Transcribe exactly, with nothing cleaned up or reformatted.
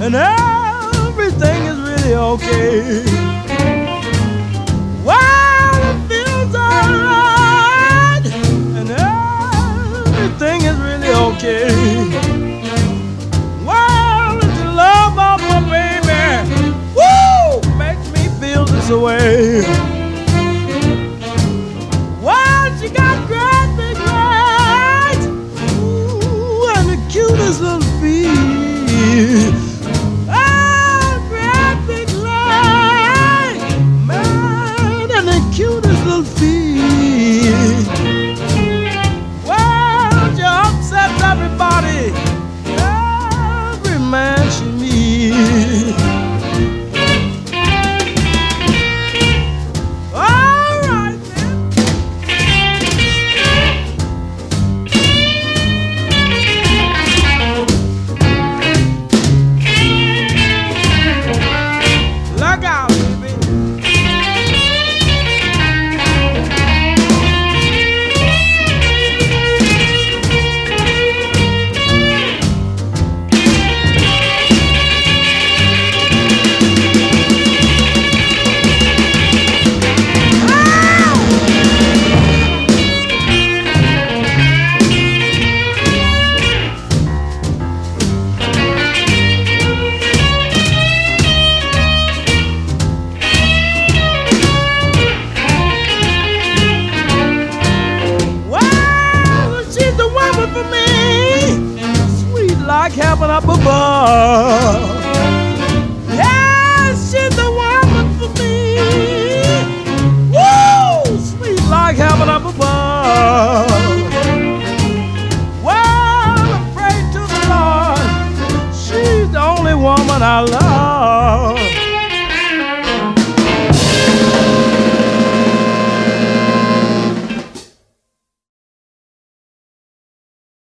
and everything is really okay. Well, it feels alright, and everything is really okay. Well, the love of my baby, woo, makes me feel this way. Well, she got great big legs, ooh, and the cutest little feet. Oh, great big legs, man, and the cutest little feet. Well, she upsets everybody, every man she meets. All right, look out, baby. Well, she's the woman for me, sweet like heaven up above. Yes, she's the woman for me, woo, sweet like heaven up above. Well, I pray to the Lord, she's the only woman I love.